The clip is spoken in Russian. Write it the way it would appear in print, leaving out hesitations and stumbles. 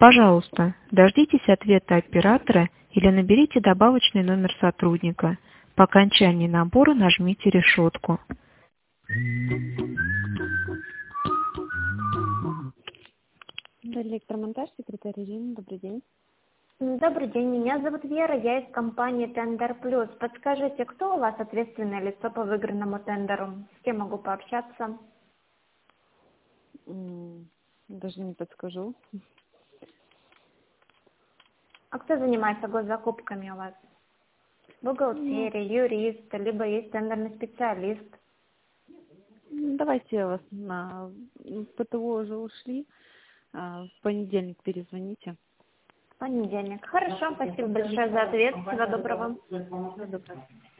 Пожалуйста, дождитесь ответа оператора или наберите добавочный номер сотрудника. По окончании набора нажмите решетку. Электромонтаж, секретарь Ирина, добрый день. Добрый день, меня зовут Вера, я из компании Тендер Плюс. Подскажите, кто у вас ответственное лицо по выигранному тендеру? С кем могу пообщаться? Даже не подскажу. А кто занимается госзакупками у вас? Бухгалтерия, юрист, либо есть тендерный специалист? Давайте вас на ПТО уже ушли. В понедельник перезвоните. В понедельник. Хорошо, спасибо большое за ответ. Всего доброго. Всего доброго.